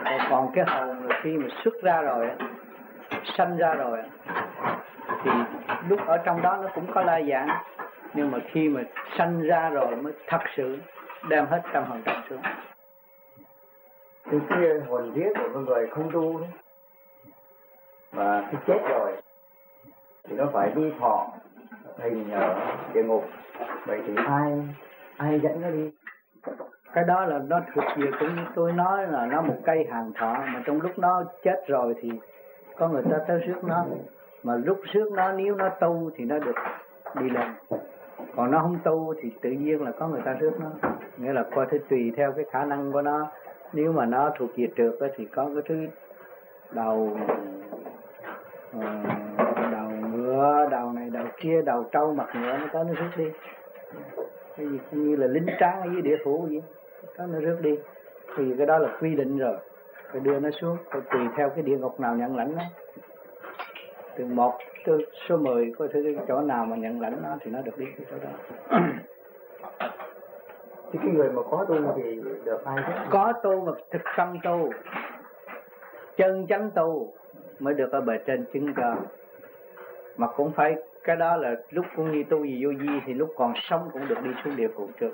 Còn cái hồn là khi mà xuất ra rồi, sanh ra rồi, thì lúc ở trong đó nó cũng có la giảng, nhưng mà khi mà sanh ra rồi mới thật sự đem hết tâm hồn tập xuống. Cái hồn vía của con người không tu đấy, và khi chết rồi thì nó phải đi thọ hình ở địa ngục. Vậy thì ai dẫn nó đi? Cái đó là nó thuộc về, cũng như tôi nói là nó một cây hàng thọ, mà trong lúc nó chết rồi thì có người ta tới rước nó, mà lúc rước nó nếu nó tu thì nó được đi lên, còn nó không tu thì tự nhiên là có người ta rước nó. Nghĩa là coi thứ tùy theo cái khả năng của nó. Nếu mà nó thuộc về trượt thì có cái thứ đầu ngựa, đầu này đầu kia, đầu trâu mặt ngựa, nó tới nó rước đi. Cái gì cũng như là lính tráng ở dưới địa phủ vậy, có nó rước đi. Thì cái đó là quy định rồi, phải đưa nó xuống, phải tùy theo cái địa ngục nào nhận lãnh nó. Từ 1 tới số 10 có thể cái chỗ nào mà nhận lãnh nó thì nó được đi cái chỗ đó. Thì cái người mà có tu thì được ai chứ? Có tu mà thực tâm tu, chân chánh tu mới được ở bề trên chứng cho. Mà cũng phải, cái đó là lúc cũng như tu gì vô vi thì lúc còn sống cũng được đi xuống địa phủ trước,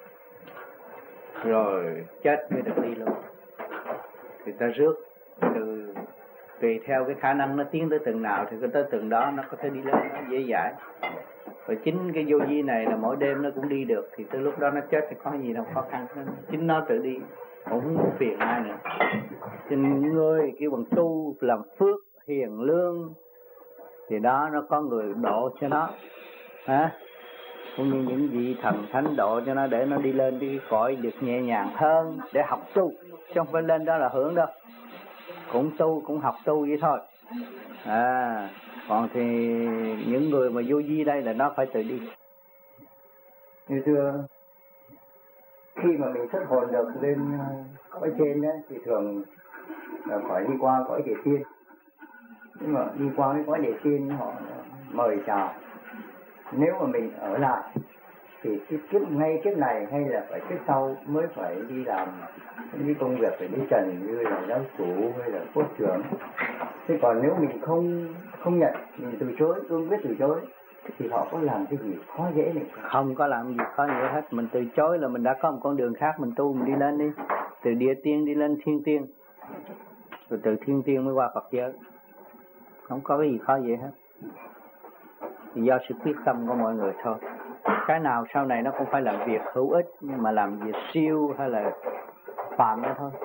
rồi chết mới được đi luôn. Thì ta rước từ tùy theo cái khả năng nó tiến tới từng nào thì cái tới từng đó nó có thể đi lên, nó dễ dãi. Và chính cái vô vi này là mỗi đêm nó cũng đi được, thì tới lúc đó nó chết thì có gì đâu khó khăn, chính nó tự đi, cũng không muốn phiền ai nữa. Cho nên những người kêu bằng tu làm phước hiền lương thì đó nó có người độ cho nó, cũng như những vị thần thánh độ cho nó để nó đi lên cái cõi được nhẹ nhàng hơn để học tu, chứ không phải lên đó là hưởng đâu. Cũng tu, cũng học tu vậy thôi. Còn thì những người mà vô vi đây là nó phải tự đi. Như xưa khi mà mình xuất hồn được lên cõi trên đó thì thường là phải đi qua cõi địa tiên. Nhưng mà đi qua cái cõi địa tiên họ mời chào. Nếu mà mình ở lại thì ngay kiếp này hay là phải kiếp sau mới phải đi làm những cái công việc phải đi trần như là giáo chủ hay là quốc trưởng. Thế còn nếu mình không nhận, mình từ chối, cương quyết từ chối thì họ có làm cái gì khó dễ này không? Không có làm gì khó dễ hết. Mình từ chối là mình đã có một con đường khác, mình tu mình đi lên đi. Từ địa tiên đi lên thiên tiên, rồi từ thiên tiên mới qua Phật giới. Không có cái gì khó dễ hết. Thì do sự quyết tâm của mọi người thôi. Cái nào sau này nó cũng phải làm việc hữu ích, nhưng mà làm việc siêu hay là phạm đó thôi.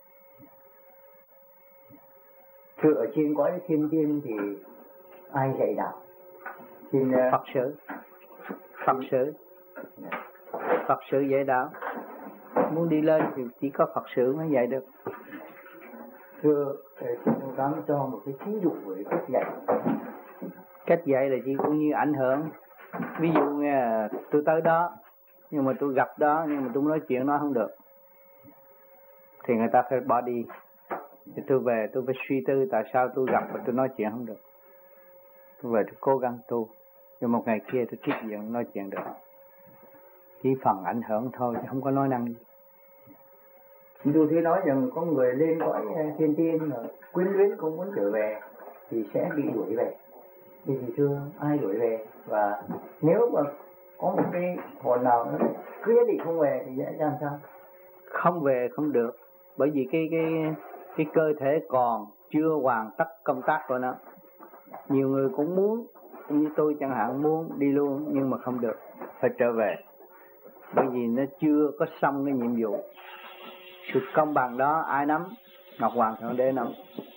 Thưa ở trên cõi thiên tiên thì ai dạy đạo? Trên Phật sự. Phật sự dạy đạo. Muốn đi lên thì chỉ có Phật sự mới dạy được. Thưa, xin ông dám cho một cái thí dụ về cách dạy. Cách dạy là chỉ cũng như ảnh hưởng. Ví dụ nghe tôi tới đó, nhưng mà tôi gặp đó, nhưng mà tôi nói chuyện nói không được, thì người ta phải bỏ đi. Thì tôi về tôi phải suy tư tại sao tôi gặp và tôi nói chuyện không được. Tôi về tôi cố gắng tu, nhưng một ngày kia tôi tiếp diện nói chuyện được. Chỉ phần ảnh hưởng thôi chứ không có nói năng gì. Tôi thấy nói rằng có người lên cõi thiên tiên mà quyến luyến không muốn trở về thì sẽ bị đuổi về. Thì thưa, ai đuổi về? Và nếu mà có một cái hồn nào nó cứ nhất định không về thì sẽ làm sao? Không về không được, bởi vì cái cơ thể còn chưa hoàn tất công tác của nó. Nhiều người cũng muốn, như tôi chẳng hạn muốn đi luôn, nhưng mà không được, phải trở về. Bởi vì nó chưa có xong cái nhiệm vụ. Sự công bằng đó ai nắm? Ngọc Hoàng Thượng Đế nắm.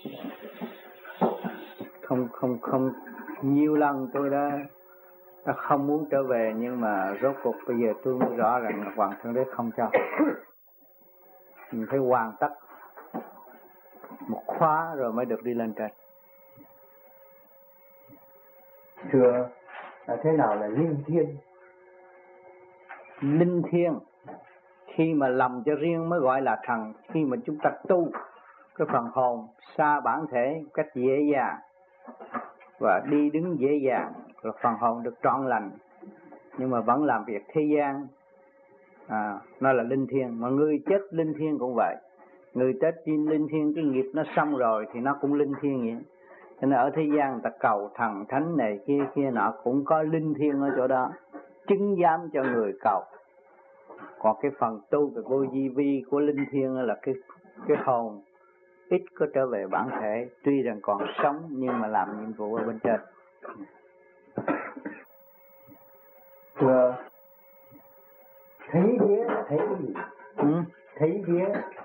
Không nhiều lần tôi đã không muốn trở về, nhưng mà rốt cuộc bây giờ tôi mới rõ rằng Ngọc Hoàng Thượng Đế không cho. Mình phải hoàn tất một khóa rồi mới được đi lên trên. Thưa, thế nào là linh thiêng? Linh thiêng khi mà lầm cho riêng mới gọi là thần. Khi mà chúng ta tu cái phần hồn xa bản thể cách dễ dàng và đi đứng dễ dàng, rồi phần hồn được trọn lành, nhưng mà vẫn làm việc thế gian, nó là linh thiêng. Mà người chết linh thiêng cũng vậy. Người chết đi linh thiêng, cái nghiệp nó xong rồi thì nó cũng linh thiêng vậy. Cho nên ở thế gian người ta cầu thần thánh này kia nọ cũng có linh thiêng ở chỗ đó, chứng giám cho người cầu. Còn cái phần tu về vô vi vi của linh thiêng là cái hồn ít có trở về bản thể, tuy rằng còn sống nhưng mà làm nhiệm vụ ở bên trên. Thưa, thấy vía thấy cái gì? Thấy vía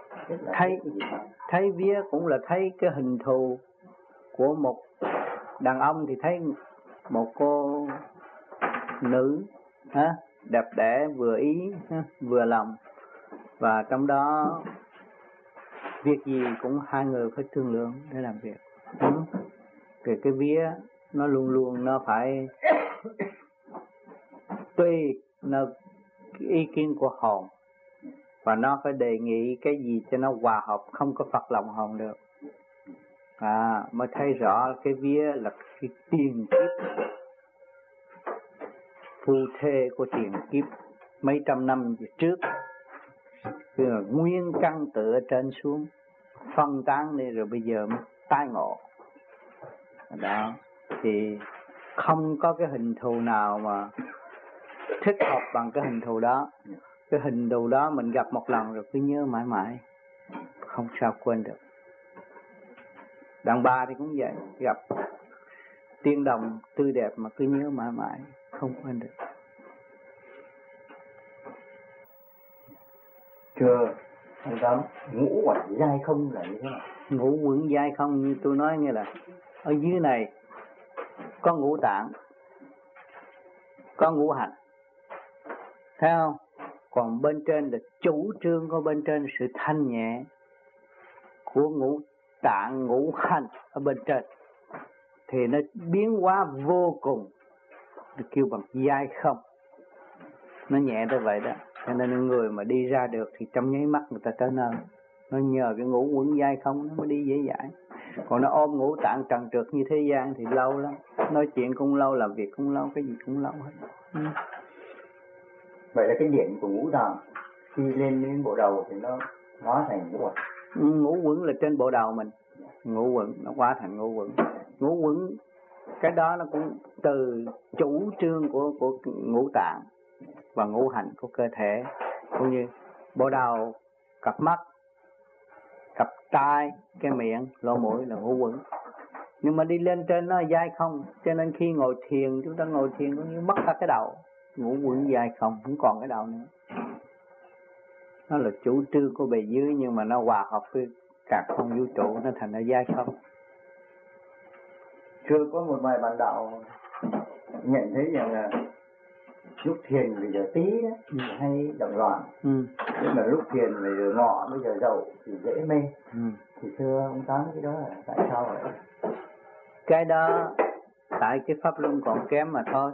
thấy vía cũng là thấy cái hình thù của một đàn ông, thì thấy một cô nữ đẹp đẽ vừa ý vừa lòng, và trong đó việc gì cũng hai người phải thương lượng để làm việc. Cái vía nó luôn luôn nó phải tùy nó ý kiến của hồn, và nó phải đề nghị cái gì cho nó hòa hợp, không có phật lòng hồn được. Mới thấy rõ cái vía là cái tiền kiếp phu thê của tiền kiếp mấy trăm năm về trước,คือnguyên căn từ ở trên xuống phân tán đi rồi bây giờ mới tái ngộ. Đó thì không có cái hình thù nào mà thích hợp bằng cái hình thù đó. Cái hình thù đó mình gặp một lần rồi cứ nhớ mãi mãi, không sao quên được. Đàn bà thì cũng vậy, gặp tiên đồng tươi đẹp mà cứ nhớ mãi mãi, không quên được. Thưa anh Tám, ngũ uẩn giai không là như thế nào? Ngũ uẩn giai không như tôi nói nghe là ở dưới này có ngũ tạng, có ngũ hành, thấy không? Còn bên trên là chủ trương của bên trên sự thanh nhẹ của ngũ tạng ngũ hành ở bên trên, thì nó biến hóa vô cùng, được kêu bằng giai không. Nó nhẹ tới vậy đó. Cho nên người mà đi ra được thì trong nháy mắt người ta trở nên. Nó nhờ cái ngũ uẩn giai không nó mới đi dễ dãi. Còn nó ôm ngũ tạng trần trượt như thế gian thì lâu lắm. Nói chuyện cũng lâu, làm việc cũng lâu, cái gì cũng lâu hết. Vậy là cái điện của ngũ tạng khi lên đến bộ đầu thì nó hóa thành ngũ uẩn. Ngũ uẩn là trên bộ đầu mình. Ngũ uẩn nó hóa thành ngũ uẩn. Ngũ uẩn cái đó nó cũng từ chủ trương của ngũ tạng và ngũ hành của cơ thể, cũng như bộ đầu, cặp mắt, cặp tai, cái miệng, lỗ mũi là ngũ uẩn. Nhưng mà đi lên trên nó dai không, cho nên khi ngồi thiền, chúng ta ngồi thiền cũng như mất cả cái đầu. Ngũ uẩn dai không còn cái đầu nữa. Nó là chủ trương của bề dưới, nhưng mà nó hòa hợp với cả không vũ trụ, nó thành ra dai không. Chưa có một vài bạn đạo nhận thấy rằng là lúc thiền bây giờ tí đó hay động loạn, nhưng mà lúc thiền bây giờ ngọ, bây giờ dậu thì dễ mê. Thì thưa ông Tám, cái đó là tại sao vậy? Cái đó tại cái pháp luân còn kém mà thôi.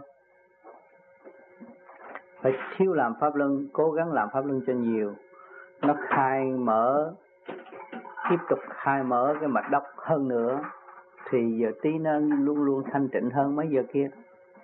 Phải thiếu làm pháp luân, cố gắng làm pháp luân cho nhiều. Nó khai mở, tiếp tục khai mở cái mạch đốc hơn nữa, thì giờ tí nó luôn luôn thanh tịnh hơn mấy giờ kia.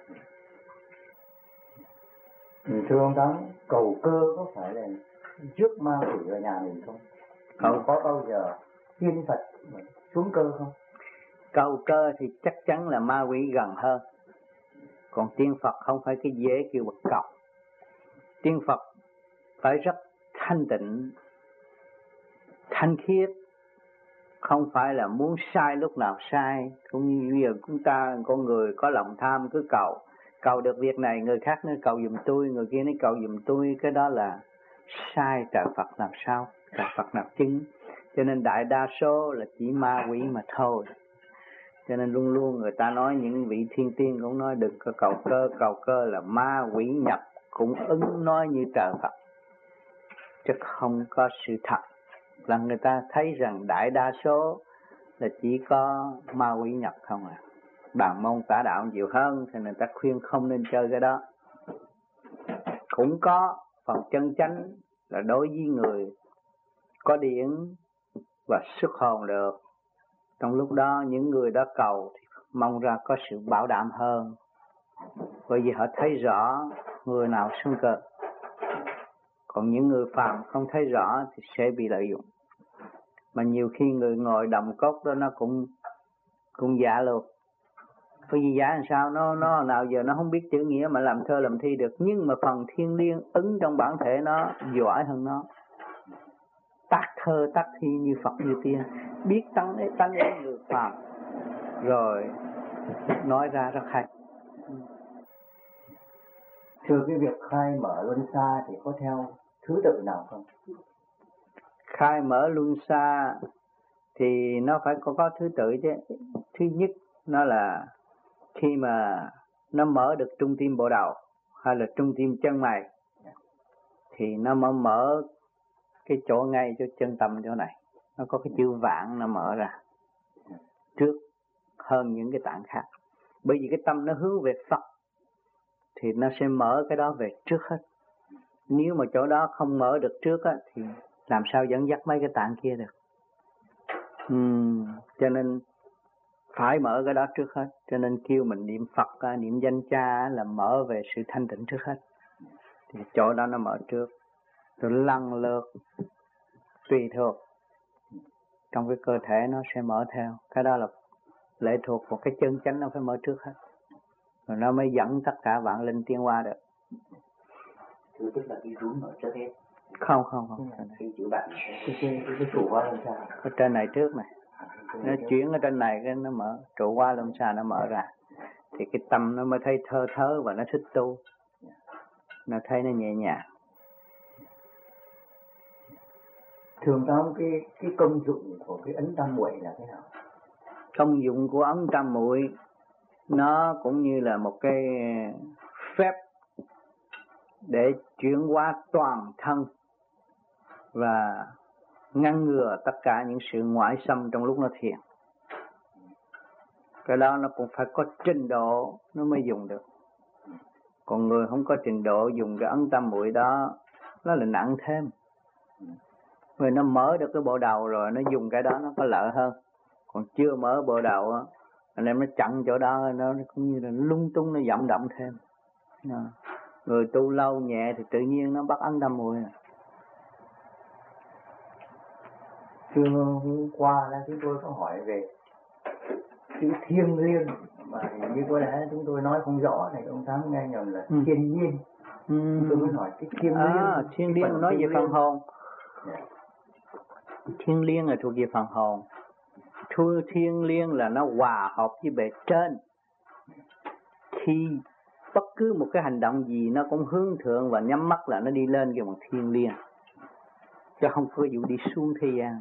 Thưa ông Tám, cầu cơ có phải là trước ma quỷ ở nhà mình không? Có bao giờ tiên Phật xuống cơ không? Cầu cơ thì chắc chắn là ma quỷ gần hơn. Còn tiên Phật không phải cái dễ kêu bật cầu. Tiên Phật phải rất thanh tịnh, thanh khiết, không phải là muốn sai lúc nào sai. Cũng như bây giờ chúng ta con người có lòng tham cứ cầu được việc này, người khác nói cầu giùm tôi, người kia nói cầu giùm tôi, cái đó là sai. Trời Phật làm sao, trời Phật nào chứng. Cho nên đại đa số là chỉ ma quỷ mà thôi. Cho nên luôn luôn người ta nói, những vị thiên tiên cũng nói đừng có cầu cơ là ma quỷ nhập cũng ứng nói như trời Phật, chứ không có sự thật. Là người ta thấy rằng đại đa số là chỉ có ma quỷ nhập không à. Bàn môn tả đạo nhiều hơn thì người ta khuyên không nên chơi cái đó. Cũng có phần chân chánh là đối với người có điển và xuất hồn được. Trong lúc đó những người đó cầu thì mong ra có sự bảo đảm hơn, bởi vì họ thấy rõ người nào xưng cơ. Còn những người phàm không thấy rõ thì sẽ bị lợi dụng. Mà nhiều khi người ngồi đồng cốt đó nó cũng giả luôn. Có gì giả làm sao, nó nào giờ nó không biết chữ nghĩa mà làm thơ làm thi được. Nhưng mà phần thiên liêng ứng trong bản thể nó giỏi hơn nó. Tác thơ tác thi như Phật như tiên, biết tánh ý người phàm, rồi nói ra rất hay. Thưa, cái việc khai mở luân xa thì có theo thứ tự nào không? Khai mở luân xa thì nó phải có thứ tự chứ. Thứ nhất nó là khi mà nó mở được trung tim bộ đầu hay là trung tim chân mày thì nó mở cái chỗ ngay cho chân tâm chỗ này, nó có cái chữ vạn nó mở ra trước hơn những cái tạng khác. Bởi vì cái tâm nó hướng về Phật thì nó sẽ mở cái đó về trước hết. Nếu mà chỗ đó không mở được trước á, thì làm sao dẫn dắt mấy cái tạng kia được. Cho nên phải mở cái đó trước hết. Cho nên kêu mình niệm Phật, niệm danh Cha là mở về sự thanh tịnh trước hết. Thì chỗ đó nó mở trước, rồi lần lượt tùy thuộc trong cái cơ thể nó sẽ mở theo. Cái đó là lệ thuộc vào cái chân chánh, nó phải mở trước hết, rồi nó mới dẫn tất cả vạn linh tiến qua được. Thứ tức là cái rúm ở trước hết. Không. Cái chữ bạn, cái trụ qua làm sao? Ở trên này trước này, nó chuyển ở trên này cái nó mở, trụ qua lâm xa nó mở ra. Thì cái tâm nó mới thấy thơ thớ và nó thích tu, nó thấy nó nhẹ nhàng. Thường tao cái công dụng của cái ấn tam muội là thế nào? Công dụng của ấn tam muội nó cũng như là một cái phép để chuyển hóa toàn thân và ngăn ngừa tất cả những sự ngoại xâm trong lúc nó thiền. Cái đó nó cũng phải có trình độ nó mới dùng được. Còn người không có trình độ dùng cái ấn tam muội đó nó là nặng thêm. Người nó mở được cái bộ đầu rồi nó dùng cái đó nó có lợi hơn. Còn chưa mở bộ đầu á, anh em nó chặn chỗ đó, nó cũng như là lung tung, nó vọng động thêm. Người tu lâu nhẹ thì tự nhiên nó bắt ấn tam muội. Thưa, hôm qua là chúng tôi có hỏi về chữ thiêng liêng mà hình như có lẽ chúng tôi nói không rõ này, ông Tám nghe nhầm là thiên nhiên. Tôi mới hỏi cái thiêng liêng. Thiêng liêng nói về phần hồn. Thiêng liêng là thuộc về phần hồn. Thiêng liêng là nó hòa hợp với bề trên. Khi bất cứ một cái hành động gì nó cũng hướng thượng và nhắm mắt là nó đi lên cái bằng thiêng liêng, chứ không có vụ đi xuống thế gian.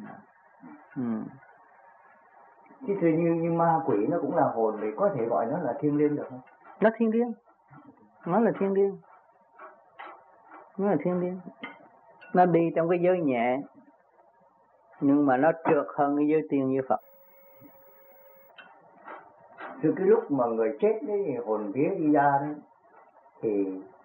Chứ thưa như ma quỷ nó cũng là hồn thì có thể gọi nó là thiêng liêng được không? Nó thiêng liêng, nó là thiêng liêng, nó là thiêng liêng. Nó đi trong cái giới nhẹ nhưng mà nó trượt hơn cái giới tiên như Phật. Từ cái lúc mà người chết đấy, hồn vía đi ra đấy thì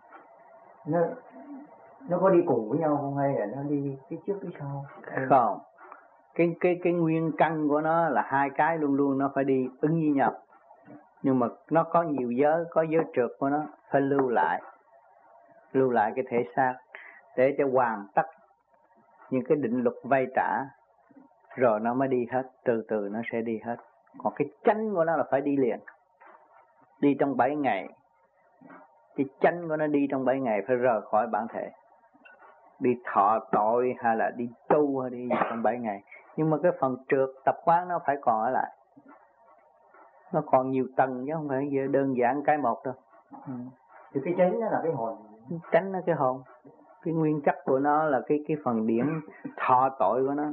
nó có đi cùng với nhau không, hay là nó đi cái trước cái sau? Không, cái nguyên căn của nó là hai cái luôn luôn nó phải đi ứng với nhau. Nhưng mà nó có nhiều giới, có giới trượt của nó phải lưu lại cái thể xác để cho hoàn tất những cái định luật vay trả, rồi nó mới đi hết, từ từ nó sẽ đi hết. Còn cái chánh của nó là phải đi liền, đi trong 7 ngày. Cái chánh của nó đi trong 7 ngày phải rời khỏi bản thể, đi thọ tội hay là đi tu hay đi trong 7 ngày. Nhưng mà cái phần trượt tập quán nó phải còn ở lại, nó còn nhiều tầng chứ không phải đơn giản cái một đâu. Thì cái chánh nó là cái hồn. Chánh nó cái hồn, cái nguyên chất của nó là cái phần điểm thọ tội của nó.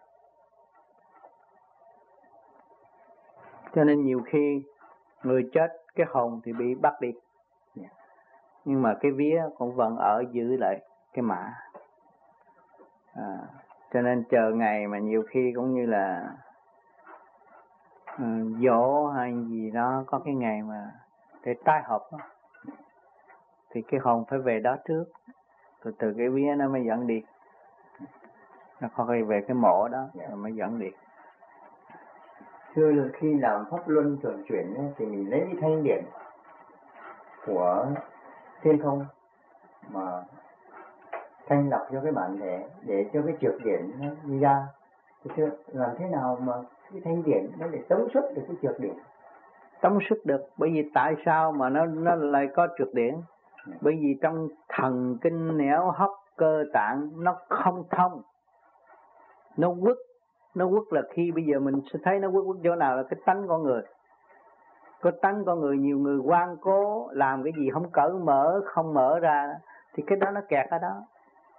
Cho nên nhiều khi người chết cái hồn thì bị bắt đi, nhưng mà cái vía cũng vẫn ở giữ lại cái mã. Cho nên chờ ngày mà nhiều khi cũng như là dỗ hay gì đó, có cái ngày mà để tái hợp đó, thì cái hồn phải về đó trước, rồi từ cái vía nó mới dẫn đi. Nó khỏi về cái mộ đó rồi mới dẫn đi. Thưa là khi làm pháp luân thường chuyển ấy, thì mình lấy cái thanh điển của thiên không mà thanh lọc cho cái bản thể để cho cái trược điển nó đi ra, Thưa, làm thế nào mà cái thanh điển nó để tống xuất được cái trượt điển? Tống xuất được, bởi vì tại sao mà nó lại có trượt điển? Bởi vì trong thần kinh nẻo hấp cơ tạng nó không thông, nó quất là khi bây giờ mình sẽ thấy nó quất chỗ nào là cái tánh con người. Có tánh con người, nhiều người ngoan cố làm cái gì không cởi mở, không mở ra thì cái đó nó kẹt ở đó.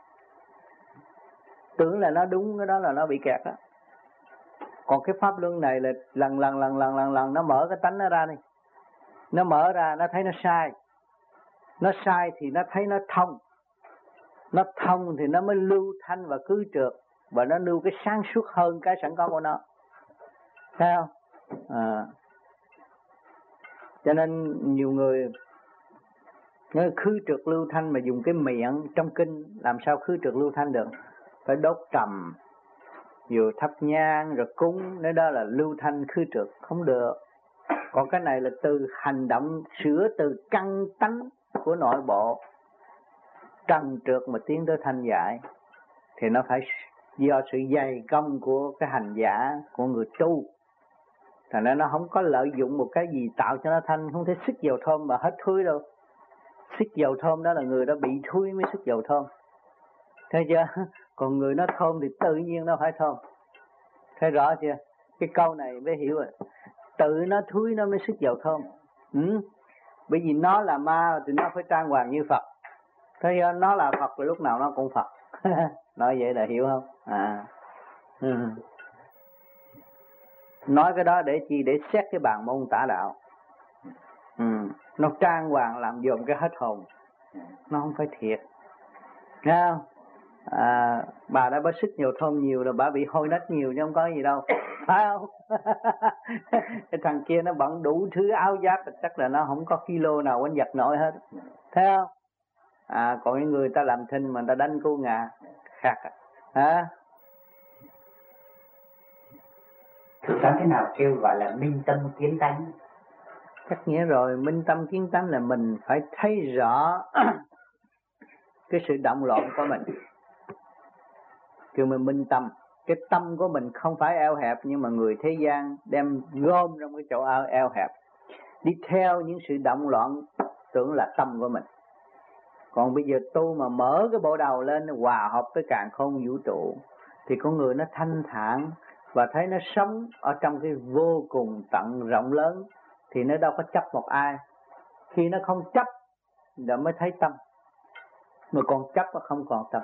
Tưởng là nó đúng, cái đó là nó bị kẹt đó. Còn cái pháp luân này là lần nó mở cái tánh nó ra đi. Nó mở ra nó thấy nó sai. Nó sai thì nó thấy nó thông. Nó thông thì nó mới lưu thanh và cứ trượt. Và nó lưu cái sáng suốt hơn cái sẵn có của nó. Thấy không? Cho nên nhiều người khứ trượt lưu thanh mà dùng cái miệng trong kinh làm sao khứ trượt lưu thanh được? Phải đốt trầm, vừa thắp nhang rồi cúng, nếu đó là lưu thanh khứ trượt, không được. Còn cái này là từ hành động sửa từ căn tánh của nội bộ trần trượt mà tiến tới thanh giải, thì nó phải do sự dày công của cái hành giả, của người tu. Thành ra nó không có lợi dụng một cái gì tạo cho nó thanh, không thể xức dầu thơm mà hết thui đâu. Xức dầu thơm đó là người đó bị thui mới xức dầu thơm. Thấy chưa? Còn người nó thơm thì tự nhiên nó phải thơm. Thấy rõ chưa? Cái câu này mới hiểu rồi. Tự nó thui nó mới xức dầu thơm. Bởi vì nó là ma thì nó phải trang hoàng như Phật. Thấy chưa? Nó là Phật thì lúc nào nó cũng Phật. Nói vậy là hiểu không? Nói cái đó để chi? Để xét cái bàn môn tả đạo. Nó trang hoàng làm dùm cái hết hồn. Nó không phải thiệt. Nghe không? Bà đã bớt sức nhiều thơm nhiều là bà bị hôi nách nhiều chứ không có gì đâu. Phải không? Cái thằng kia nó bận đủ thứ áo giáp, chắc là nó không có kilo nào quánh giật nổi hết. Thấy không? Còn những người ta làm thinh mà người ta đánh cô ngà khác hả? Làm thế nào kêu gọi là minh tâm kiến tánh? Chắc nghĩa rồi, minh tâm kiến tánh là mình phải thấy rõ cái sự động loạn của mình. Kêu mình minh tâm. Cái tâm của mình không phải eo hẹp, nhưng mà người thế gian đem gom trong cái chỗ eo hẹp, đi theo những sự động loạn tưởng là tâm của mình. Còn bây giờ tu mà mở cái bộ đầu lên, hòa hợp với càn khôn vũ trụ, thì con người nó thanh thản và thấy nó sống ở trong cái vô cùng tận rộng lớn, thì nó đâu có chấp một ai. Khi nó không chấp rồi mới thấy tâm, mà còn chấp nó không còn tâm.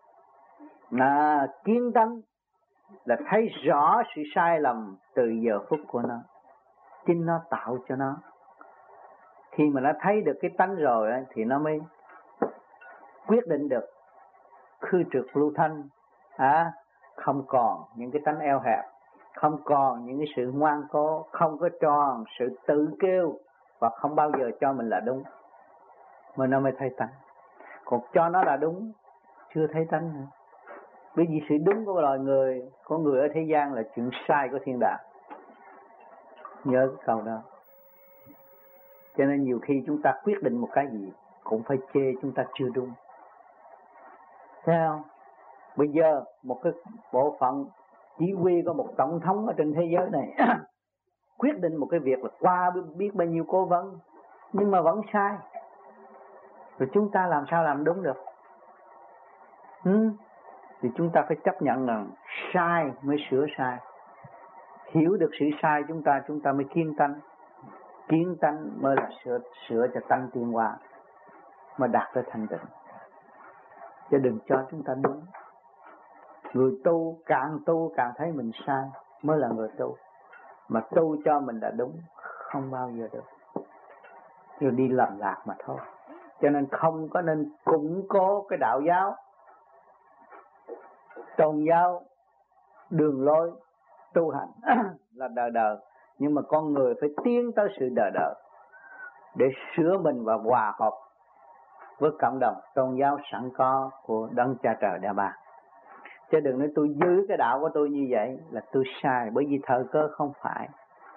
Kiến tánh là thấy rõ sự sai lầm từ giờ phút của nó, chính nó tạo cho nó. Khi mà nó thấy được cái tánh rồi thì nó mới quyết định được khư trượt lưu thanh, không còn những cái tánh eo hẹp, không còn những cái sự ngoan cố, không có tròn sự tự kêu và không bao giờ cho mình là đúng, mà nó mới thấy tánh. Còn cho nó là đúng chưa thấy tánh nữa. Bởi vì sự đúng của loài người, của người ở thế gian là chuyện sai của thiên đàng. Nhớ cái câu đó. Cho nên nhiều khi chúng ta quyết định một cái gì cũng phải chê chúng ta chưa đúng. Thấy không? Bây giờ một cái bộ phận chỉ huy có một tổng thống ở trên thế giới này quyết định một cái việc là qua biết bao nhiêu cố vấn, nhưng mà vẫn sai. Rồi chúng ta làm sao làm đúng được? Thì chúng ta phải chấp nhận rằng sai mới sửa sai. Hiểu được sự sai chúng ta mới kiến tánh. Kiến tánh mới là sửa cho tánh tiến hóa, mà đạt tới thanh tịnh. Chứ đừng cho chúng ta đúng. Người tu càng thấy mình sai mới là người tu. Mà tu cho mình là đúng không bao giờ được. Rồi đi lầm lạc mà thôi. Cho nên không có nên củng cố cái đạo giáo, tôn giáo, đường lối tu hành là đời. Nhưng mà con người phải tiến tới sự đời để sửa mình và hòa hợp với cộng đồng tôn giáo sẵn có của Đấng Cha Trời đã ban. Chứ đừng nói tôi giữ cái đạo của tôi như vậy là tôi sai, bởi vì thời cơ không phải.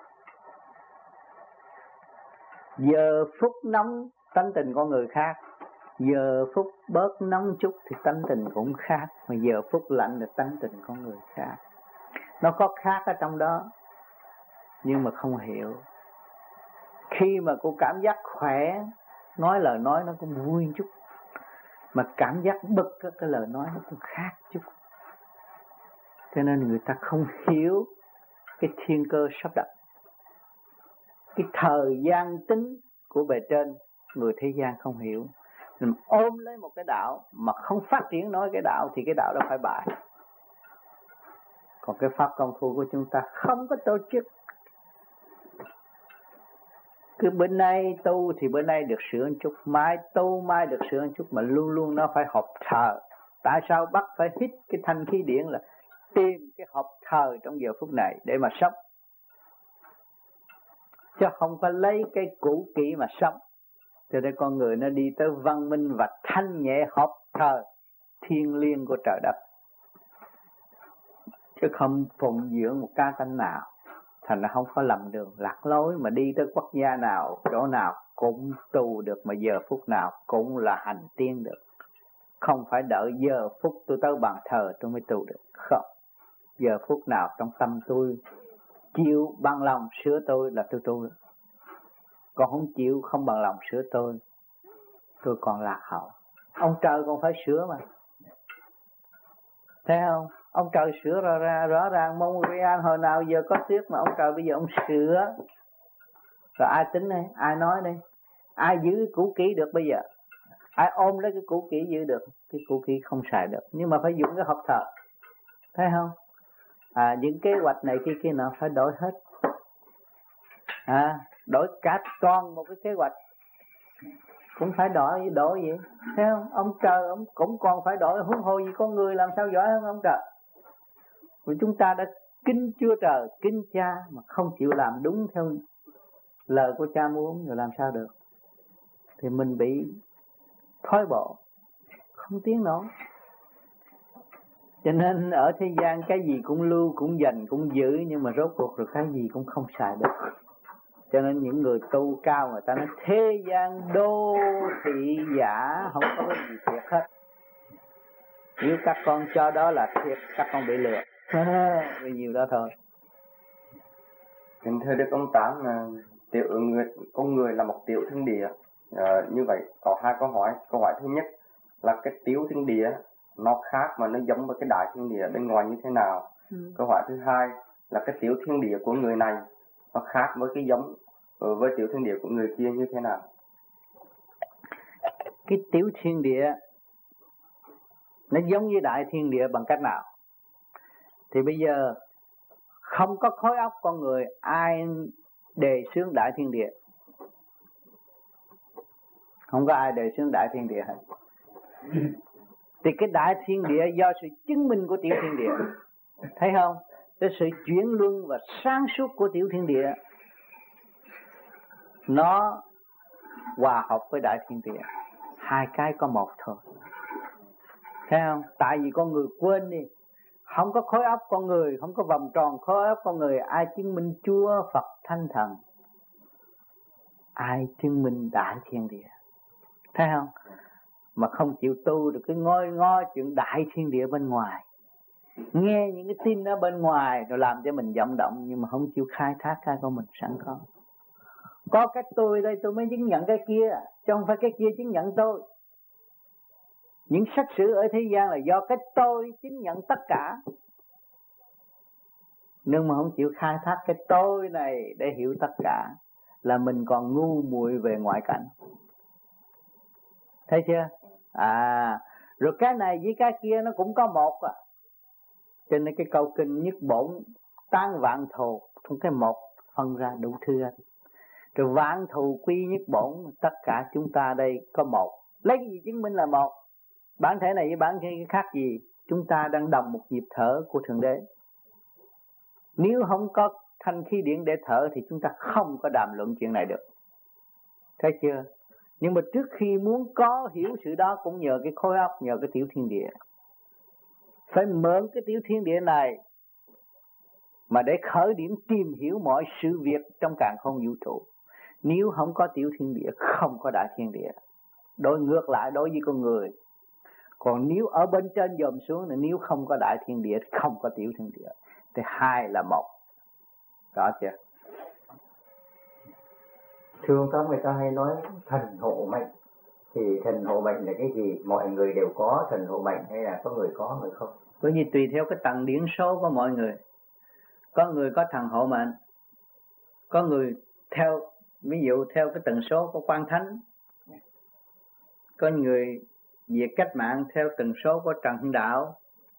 Giờ phút nóng tánh tình con người khác, giờ phút bớt nóng chút thì tánh tình cũng khác, mà giờ phút lạnh là tánh tình con người khác. Nó có khác ở trong đó, nhưng mà không hiểu. Khi mà cô cảm giác khỏe, nói lời nói nó cũng vui chút, mà cảm giác bực cái lời nói nó cũng khác chút. Cho nên người ta không hiểu cái thiên cơ sắp đặt, cái thời gian tính của bề trên, người thế gian không hiểu. Mình ôm lấy một cái đạo mà không phát triển nói cái đạo thì cái đạo đó phải bại. Còn cái pháp công phu của chúng ta không có tổ chức, cứ bữa nay tu thì bữa nay được sửa một chút, mai tu mai được sửa một chút, mà luôn luôn nó phải học thờ. Tại sao bắt phải hít cái thanh khí điển là tìm cái học thờ trong giờ phút này để mà sống, chứ không phải lấy cái cũ kỹ mà sống. Cho nên con người nó đi tới văn minh và thanh nhẹ học thờ thiên liêng của trời đất, chứ không phụng dưỡng một cá tánh nào. Thành ra không có lầm đường lạc lối, mà đi tới quốc gia nào, chỗ nào cũng tu được, mà giờ phút nào cũng là hành tiên được. Không phải đợi giờ phút tôi tới bàn thờ tôi mới tu được, không. Giờ phút nào trong tâm tôi chịu bằng lòng sửa tôi là tôi tu được. Còn không chịu, không bằng lòng sửa tôi còn lạc hậu. Ông trời còn phải sửa mà, thấy không? Ông trời sửa ra rõ ràng. Montreal hồi nào giờ có tiếc mà ông trời bây giờ ông sửa. Rồi ai tính đây? Ai nói đây? Ai giữ cũ kỹ được bây giờ? Ai ôm lấy cái cũ kỹ giữ được? Cái cũ kỹ không xài được, nhưng mà phải dùng cái học thờ, thấy không? Những kế hoạch này kia nọ phải đổi hết. Đổi cả toàn một cái kế hoạch cũng phải đổi vậy, thấy không? Ông trời ông cũng còn phải đổi, huống hồ gì con người làm sao giỏi hơn ông trời. Vì chúng ta đã kính Chúa Trời, kính Cha mà không chịu làm đúng theo lời của Cha muốn rồi làm sao được? Thì mình bị thói bộ, không tiến nổi. Cho nên ở thế gian cái gì cũng lưu, cũng dành, cũng giữ, nhưng mà rốt cuộc rồi cái gì cũng không xài được. Cho nên những người tu cao người ta nói thế gian đô thị giả, không có cái gì thiệt hết. Nếu các con cho đó là thiệt, các con bị lừa. Vì nhiều đó thôi. Kính thưa Đức ông Tám, con người là một tiểu thiên địa. Như vậy có hai câu hỏi. Câu hỏi thứ nhất là cái tiểu thiên địa nó khác mà nó giống với cái đại thiên địa bên ngoài như thế nào? Câu hỏi thứ hai là cái tiểu thiên địa của người này nó khác với cái giống với tiểu thiên địa của người kia như thế nào? Cái tiểu thiên địa nó giống với đại thiên địa bằng cách nào? Thì bây giờ không có khối óc con người ai đề xướng đại thiên địa. Không có ai đề xướng đại thiên địa hết. Thì cái đại thiên địa do sự chứng minh của tiểu thiên địa, thấy không? Cái sự chuyển luân và sáng suốt của tiểu thiên địa nó hòa hợp với đại thiên địa, hai cái có một thôi, thấy không? Tại vì con người quên đi, không có khối óc con người, không có vòng tròn khối óc con người, ai chứng minh Chúa Phật Thánh Thần, ai chứng minh đại thiên địa, thấy không? Mà không chịu tu được, cái ngó chuyện đại thiên địa bên ngoài, nghe những cái tin ở bên ngoài rồi làm cho mình vọng động, nhưng mà không chịu khai thác cái của mình sẵn có. Có cái tôi đây tôi mới chứng nhận cái kia, chứ không phải cái kia chứng nhận tôi. Những sách sử ở thế gian là do cái tôi chứng nhận tất cả, nhưng mà không chịu khai thác cái tôi này để hiểu tất cả, là mình còn ngu muội về ngoại cảnh. Thấy chưa? Rồi cái này với cái kia nó cũng có một à. Cho nên cái câu kinh nhất bổn tán vạn thù, trong cái một phân ra đủ thứ hết. Rồi vạn thù quy nhất bổn, tất cả chúng ta đây có một. Lấy cái gì chứng minh là một? Bản thể này với bản thể khác gì? Chúng ta đang đồng một nhịp thở của Thượng Đế. Nếu không có thanh khí điển để thở thì chúng ta không có đàm luận chuyện này được. Thấy chưa? Nhưng mà trước khi muốn có hiểu sự đó cũng nhờ cái khối óc, nhờ cái tiểu thiên địa. Phải mượn cái tiểu thiên địa này mà để khởi điểm tìm hiểu mọi sự việc trong càn khôn vũ trụ. Nếu không có tiểu thiên địa, không có đại thiên địa. Đối ngược lại đối với con người. Còn nếu ở bên trên dòm xuống, nếu không có đại thiên địa, không có tiểu thiên địa. thì hai là một. Rõ chưa? Thưa ông Tám, người ta hay nói thần hộ mệnh, thì thần hộ mệnh là cái gì? Mọi người đều có thần hộ mệnh hay là có người không? Bởi vì tùy theo cái tầng điển số của mọi người. Có người có thần hộ mệnh, có người theo, ví dụ theo cái tần số của Quan Thánh, có người về cách mạng theo tần số của Trần Hưng Đạo,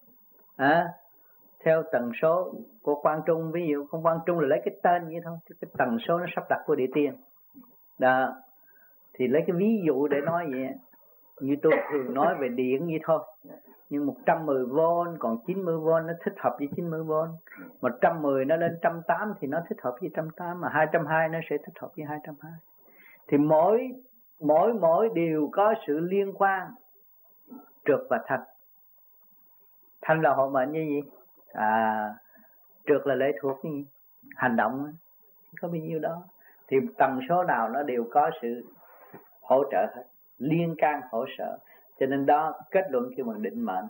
theo tần số của Quang Trung. Ví dụ không Quang Trung là lấy cái tên vậy thôi, cái tần số nó sắp đặt của địa tiên đó. Thì lấy cái ví dụ để nói vậy, như tôi thường nói về điện vậy thôi. Nhưng 110V còn 90V nó thích hợp với 90V, 110 nó lên 180 thì nó thích hợp với 180, mà 220 nó sẽ thích hợp với 220. Thì mỗi đều có sự liên quan trượt và thanh. Thanh là hộ mệnh như gì? Trượt là lệ thuộc cái gì? Hành động có bao nhiêu đó. Thì tần số nào nó đều có sự hỗ trợ hết, liên can hỗ trợ. Cho nên đó kết luận khi mà định mệnh.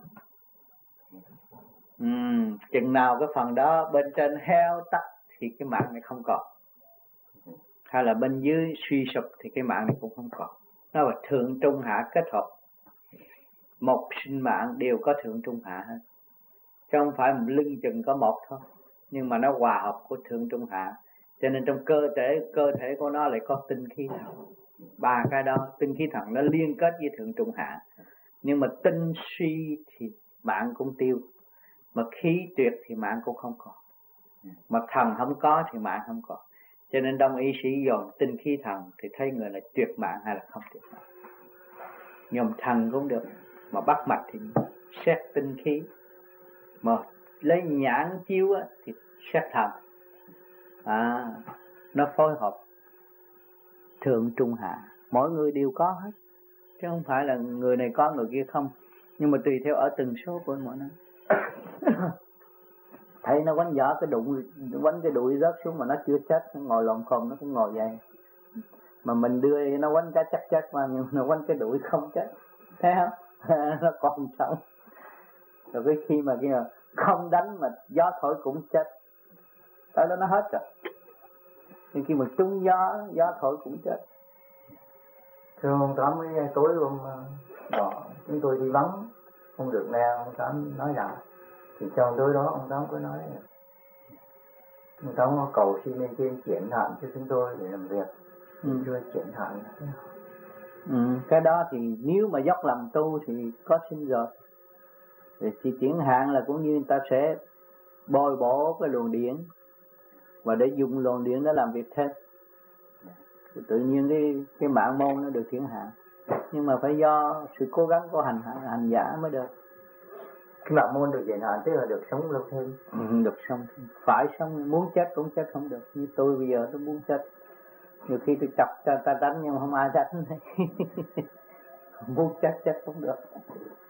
Chừng nào cái phần đó bên trên heo tắt thì cái mạng này không còn, hay là bên dưới suy sụp thì cái mạng này cũng không còn. Nó là thượng trung hạ kết hợp. Một sinh mạng đều có thượng trung hạ hết, chứ không phải lưng chừng có một thôi, nhưng mà nó hòa hợp của thượng trung hạ. Cho nên trong cơ thể của nó lại có tinh khí thần. Ba cái đó, tinh khí thần nó liên kết với thượng trung hạ. Nhưng mà tinh suy thì mạng cũng tiêu, mà khí tuyệt thì mạng cũng không còn, mà thần không có thì mạng không còn. Cho nên đông y sĩ dồn tinh khí thần thì thấy người là tuyệt mạng hay là không tuyệt mạng. Nhòm thần cũng được, mà bắt mạch thì xét tinh khí, mà lấy nhãn chiếu thì xét thần. Nó phối hợp thượng trung hạ, mỗi người đều có hết, chứ không phải là người này có người kia không. Nhưng mà tùy theo ở từng số của mọi người. Thấy nó quánh vỏ cái đuôi rớt xuống mà nó chưa chết, nó ngồi lộn khom, nó cũng ngồi vậy. Mà mình đưa nó quánh cái chắc chết mà, nhưng nó quánh cái đuôi không chết, thấy không? Nó còn sống. Rồi cái khi mà không đánh mà gió thổi cũng chết, tới đó nó hết rồi. Nhưng khi mà trúng gió thổi cũng chết. Thưa ông Tám, tối hôm chúng tôi đi vắng không được nghe ông Tám nói rằng, thì trong tối đó ông Tám có nói ông Tám có cầu xin lên trên chuyển hạn cho chúng tôi để làm việc. Chưa chuyển hạn. Cái đó thì nếu mà dốc lòng tu thì có xin rồi. Thì chuyển hạn là cũng như người ta sẽ bồi bổ cái luồng điển, và để dùng luồng điển để làm việc thêm. Thì tự nhiên cái mạng môn nó được chuyển hạn, nhưng mà phải do sự cố gắng của hành giả mới được. Cái mạng môn được chuyển hạn tức là được sống lâu thêm. Được sống, phải sống, muốn chết cũng chết không được. Như tôi bây giờ tôi muốn chết, nhiều khi tôi chọc cho ta đánh nhưng mà không ai đánh. Muốn chết không được.